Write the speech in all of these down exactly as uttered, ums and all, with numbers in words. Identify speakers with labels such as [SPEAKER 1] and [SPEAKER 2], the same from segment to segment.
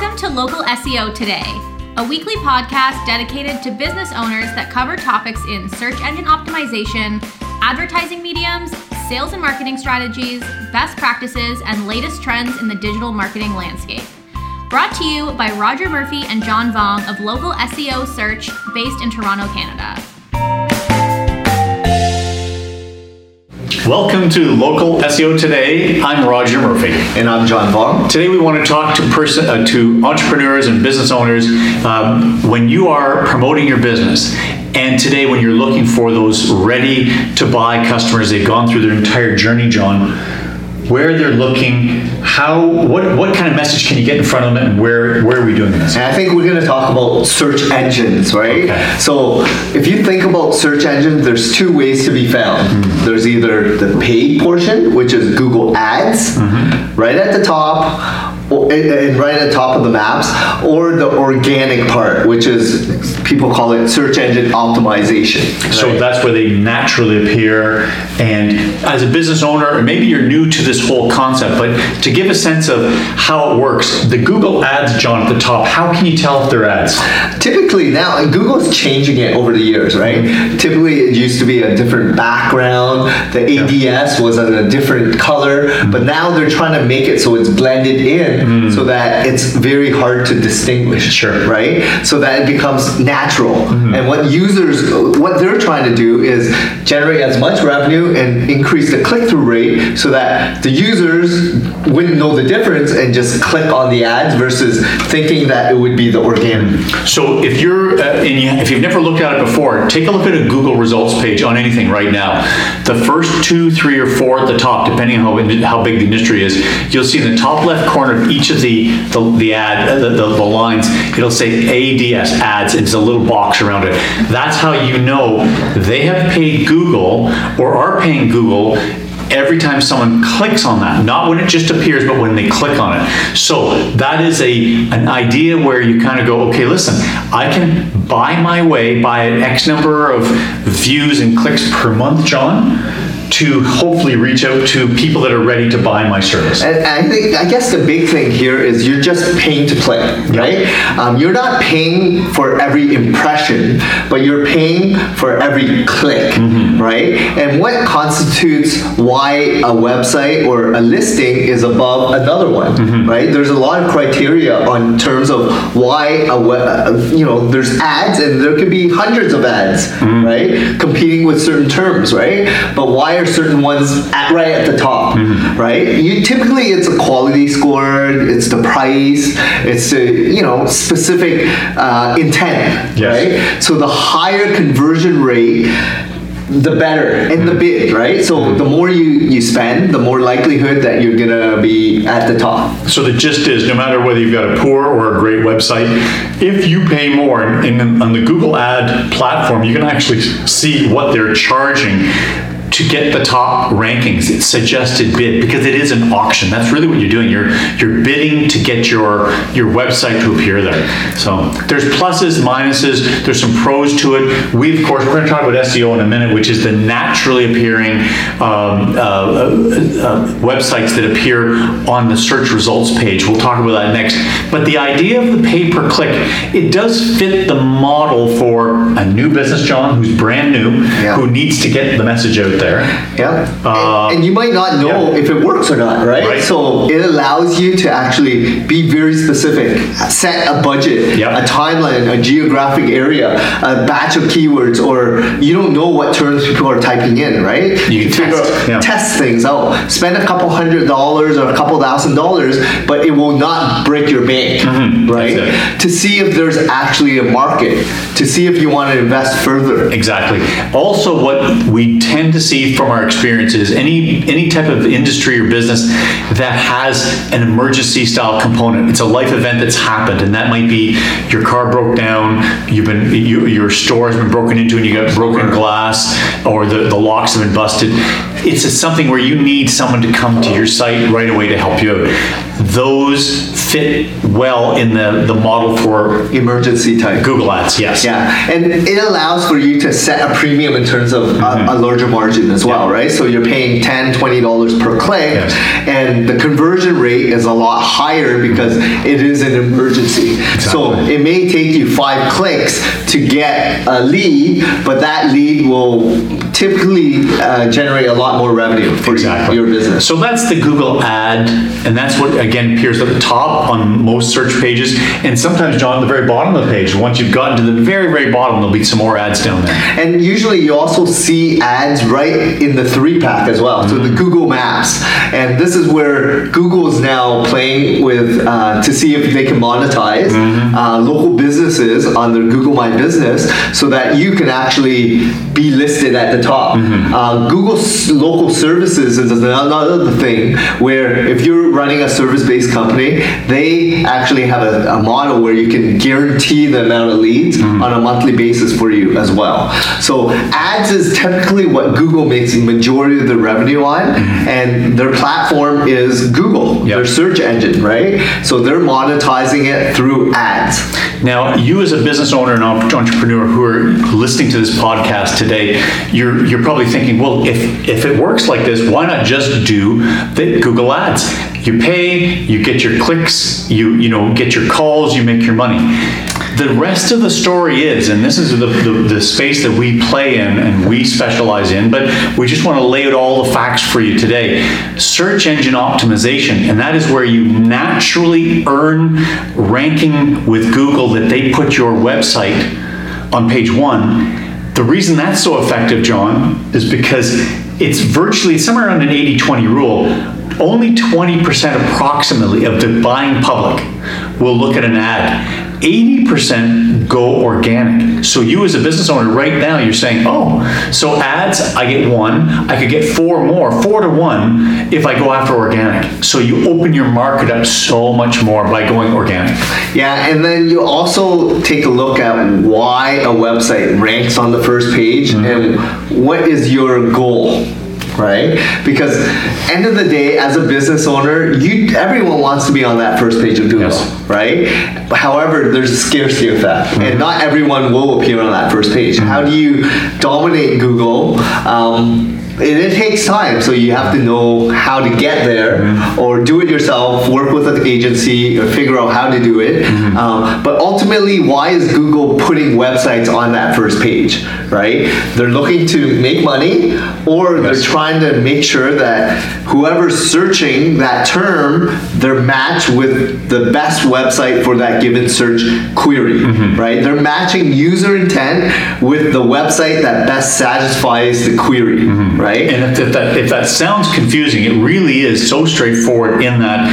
[SPEAKER 1] Welcome to Local S E O Today, a weekly podcast dedicated to business owners that cover topics in search engine optimization, advertising mediums, sales and marketing strategies, best practices, and latest trends in the digital marketing landscape. Brought to you by Roger Murphy and John Vong of Local S E O Search, based in Toronto, Canada.
[SPEAKER 2] Welcome to Local S E O Today. I'm Roger Murphy.
[SPEAKER 3] And I'm John Vong.
[SPEAKER 2] Today we want to talk to person, uh, to entrepreneurs and business owners um, when you are promoting your business. And today when you're looking for those ready to buy customers, they've gone through their entire journey, John, where they're looking, how, what what kind of message can you get in front of them, and where, where are we doing this?
[SPEAKER 3] And I think we're going to talk about search engines, right?
[SPEAKER 2] Okay.
[SPEAKER 3] So if you think about search engines, there's two ways to be found. Mm-hmm. There's either the paid portion, which is Google Ads, mm-hmm. right at the top, and right at the top of the maps, or the organic part, which is, people call it search engine optimization. Right?
[SPEAKER 2] So that's where they naturally appear. And as a business owner, or maybe you're new to this whole concept, but to give a sense of how it works, the Google Ads, John, at the top, how can you tell if they're ads?
[SPEAKER 3] Typically now, and Google's changing it over the years, right? Mm-hmm. Typically it used to be a different background, the A D S yeah. was a different color, mm-hmm. but now they're trying to make it so it's blended in, mm-hmm. so that it's very hard to distinguish,
[SPEAKER 2] sure.
[SPEAKER 3] right? So that it becomes natural. Mm-hmm. And what users, what they're trying to do is generate as much revenue and increase the click-through rate so that the users wouldn't know the difference and just click on the ads versus thinking that it would be the organic.
[SPEAKER 2] So if you're, uh, and you, if you've never looked at it before, take a look at a Google results page on anything right now. The first two, three, or four at the top, depending on how, how big the industry is, you'll see in the top left corner of each of the the, the ad, the, the, the lines, it'll say A D S, ads, and it's a little box around it. That's how you know they have paid Google or are paying Google every time someone clicks on that. Not when it just appears, but when they click on it. So that is a an idea where you kind of go, okay, listen, I can buy my way by an X number of views and clicks per month, John, to hopefully reach out to people that are ready to buy my service.
[SPEAKER 3] And I think, I guess the big thing here is you're just paying to play, right? Yep. Um, you're not paying for every impression, but you're paying for every click, mm-hmm. right? And what constitutes why a website or a listing is above another one, mm-hmm. right? There's a lot of criteria on terms of why a web, you know, there's ads and there could be hundreds of ads, mm-hmm. right? Competing with certain terms, right? But why are certain ones at, right at the top, mm-hmm. right? You typically it's a quality score, it's the price, it's a you know specific uh, intent, yes. right? So the higher conversion rate, the better in the bid, right? So the more you, you spend, the more likelihood that you're gonna be at the top.
[SPEAKER 2] So the gist is, no matter whether you've got a poor or a great website, if you pay more, and on the Google Ad platform, you can actually see what they're charging to get the top rankings. It's suggested bid, because it is an auction. That's really what you're doing. You're you're bidding to get your your website to appear there. So there's pluses, minuses, there's some pros to it. We, of course, we're going to talk about S E O in a minute, which is the naturally appearing um, uh, uh, uh, websites that appear on the search results page. We'll talk about that next. But the idea of the pay-per-click, it does fit the model for a new business, John, who's brand new, yeah. who needs to get the message out there.
[SPEAKER 3] Yeah,
[SPEAKER 2] uh,
[SPEAKER 3] and, and you might not know yeah. if it works or not, right?
[SPEAKER 2] right?
[SPEAKER 3] So it allows you to actually be very specific, set a budget,
[SPEAKER 2] yep.
[SPEAKER 3] a timeline, a geographic area, a batch of keywords, or you don't know what terms people are typing in, right?
[SPEAKER 2] You can
[SPEAKER 3] figure
[SPEAKER 2] test,
[SPEAKER 3] out,
[SPEAKER 2] yeah.
[SPEAKER 3] test things out. Spend a couple hundred dollars or a couple thousand dollars, but it will not break your bank, mm-hmm. right? To see if there's actually a market, to see if you want to invest further.
[SPEAKER 2] Exactly. Also, what we tend to see from our experiences, any any type of industry or business that has an emergency style component, it's a life event that's happened, and that might be your car broke down, you've been you, your store has been broken into and you got broken glass, or the, the locks have been busted. It's a, something where you need someone to come to your site right away to help you out. Those fit well in the, the model for
[SPEAKER 3] emergency type
[SPEAKER 2] Google Ads, yes.
[SPEAKER 3] Yeah, and it allows for you to set a premium in terms of mm-hmm. a, a larger margin as well, yeah. right? So you're paying ten dollars, twenty dollars per click, yes. and the conversion rate is a lot higher because it is an emergency. Exactly. So it may take you five clicks to get a lead, but that lead will typically uh, generate a lot more revenue for exactly. your business.
[SPEAKER 2] So that's the Google ad, and that's what, again, appears at the top on most search pages, and sometimes, John, at the very bottom of the page. Once you've gotten to the very, very bottom, there'll be some more ads down there.
[SPEAKER 3] And usually you also see ads right in the three-pack as well, mm-hmm. so the Google Maps. And this is where Google is now playing with, uh, to see if they can monetize mm-hmm. uh, local businesses on their Google My Business so that you can actually be listed at the top. Mm-hmm. Uh, Google's local services is another thing where if you're running a service-based company, they actually have a, a model where you can guarantee the amount of leads mm-hmm. on a monthly basis for you as well. So ads is typically what Google makes the majority of the revenue on, mm-hmm. and their platform is Google, yep. their search engine, right? So they're monetizing it through ads.
[SPEAKER 2] Now, you as a business owner and entrepreneur who are listening to this podcast today, you're you're probably thinking, well, if if it works like this, why not just do the Google Ads? You pay, you get your clicks, you you know get your calls, you make your money. The rest of the story is, and this is the, the, the space that we play in and we specialize in, but we just want to lay out all the facts for you today. Search engine optimization, and that is where you naturally earn ranking with Google that they put your website on page one. The reason that's so effective, John, is because it's virtually somewhere around an eighty twenty rule. Only twenty percent approximately of the buying public will look at an ad. eighty percent go organic. So you as a business owner right now, you're saying, oh, so ads, I get one, I could get four more, four to one if I go after organic. So you open your market up so much more by going organic.
[SPEAKER 3] Yeah, and then you also take a look at why a website ranks on the first page mm-hmm. and what is your goal. Right? Because end of the day, as a business owner, you everyone wants to be on that first page of Google, yes. right? However, there's a scarcity effect, mm-hmm. and not everyone will appear on that first page. Mm-hmm. How do you dominate Google? Um, It, it takes time, so you have to know how to get there, mm-hmm. or do it yourself, work with an agency, or figure out how to do it. Mm-hmm. Um, but ultimately, why is Google putting websites on that first page, right? They're looking to make money, or yes. they're trying to make sure that whoever's searching that term, they're matched with the best website for that given search query, mm-hmm. right? They're matching user intent with the website that best satisfies the query, mm-hmm. right?
[SPEAKER 2] And if, if that if that sounds confusing, it really is so straightforward in that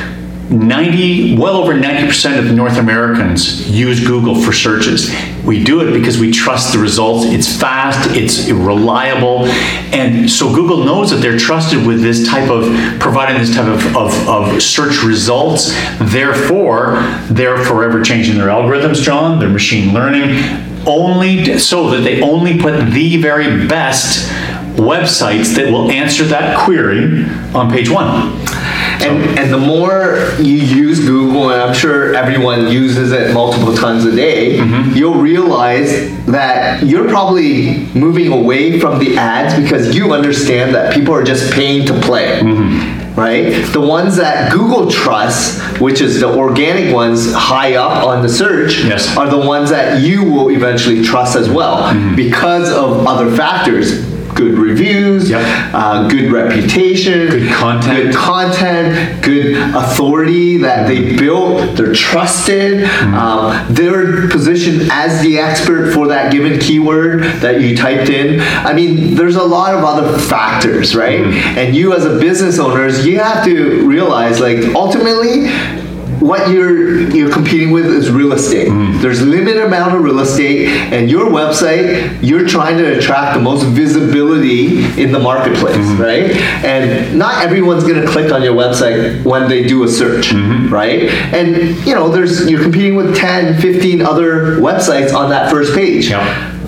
[SPEAKER 2] ninety, well over ninety percent of North Americans use Google for searches. We do it because we trust the results. It's fast, it's reliable, and so Google knows that they're trusted with this type of, providing this type of, of, of search results. Therefore, they're forever changing their algorithms, John, their machine learning, only so that they only put the very best websites that will answer that query on page one.
[SPEAKER 3] And, and the more you use Google, and I'm sure everyone uses it multiple times a day, mm-hmm. you'll realize that you're probably moving away from the ads because you understand that people are just paying to play. Mm-hmm. Right? The ones that Google trusts, which is the organic ones high up on the search, yes. are the ones that you will eventually trust as well, mm-hmm. because of other factors. Good reviews, yep. uh, good reputation,
[SPEAKER 2] good content,
[SPEAKER 3] good content, good authority that they built. They're trusted. Mm-hmm. Um, they're positioned as the expert for that given keyword that you typed in. I mean, there's a lot of other factors, right? Mm-hmm. And you as a business owners, you have to realize, like, ultimately, what you're you're competing with is real estate. Mm. There's a limited amount of real estate, and your website, you're trying to attract the most visibility in the marketplace, mm-hmm. right? And not everyone's gonna click on your website when they do a search, mm-hmm. right? And you know, there's you're competing with ten, fifteen other websites on that first page. Yep.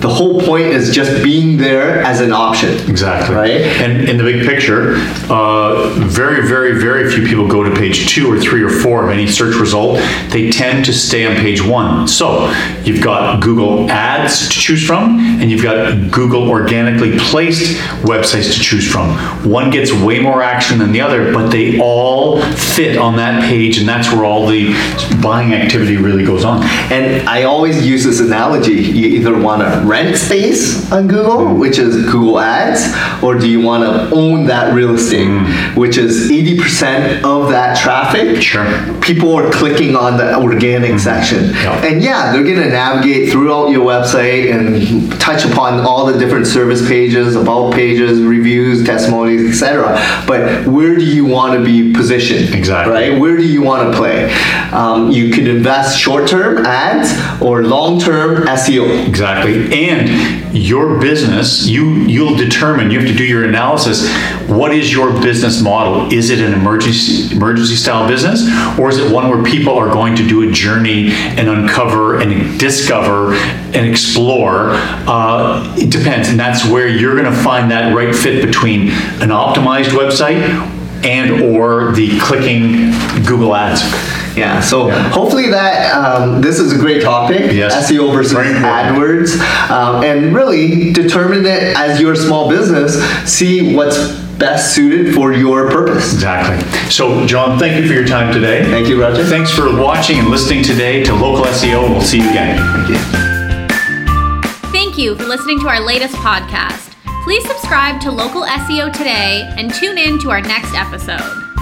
[SPEAKER 3] the whole point is just being there as an option.
[SPEAKER 2] Exactly.
[SPEAKER 3] Right?
[SPEAKER 2] And in the big picture, uh, very, very, very few people go to page two or three or four of any search result. They tend to stay on page one. So you've got Google Ads to choose from, and you've got Google organically placed websites to choose from. One gets way more action than the other, but they all fit on that page, and that's where all the buying activity really goes on.
[SPEAKER 3] And I always use this analogy. You either want to rent space on Google, which is Google Ads, or do you want to own that real estate, mm. which is eighty percent of that traffic.
[SPEAKER 2] Sure.
[SPEAKER 3] People are clicking on the organic mm. section. Yep. And yeah, they're going to navigate throughout your website and touch upon all the different service pages, about pages, reviews, testimonies, et cetera. But where do you want to be positioned?
[SPEAKER 2] Exactly.
[SPEAKER 3] Right? Where do you want to play? Um, you could invest short-term ads or long-term S E O.
[SPEAKER 2] Exactly. And your business, you, you'll determine, you have to do your analysis. What is your business model? Is it an emergency emergency style business, or is it one where people are going to do a journey and uncover and discover and explore? Uh, it depends. And that's where you're going to find that right fit between an optimized website and or the clicking Google Ads.
[SPEAKER 3] Yeah, so yeah. hopefully that um, this is a great topic,
[SPEAKER 2] yes.
[SPEAKER 3] S E O versus AdWords, um, and really determine it as your small business, see what's best suited for your purpose.
[SPEAKER 2] Exactly. So, John, thank you for your time today.
[SPEAKER 3] Thank you, Roger.
[SPEAKER 2] Thanks for watching and listening today to Local S E O, and we'll see you again.
[SPEAKER 3] Thank you.
[SPEAKER 1] Thank you for listening to our latest podcast. Please subscribe to Local S E O Today and tune in to our next episode.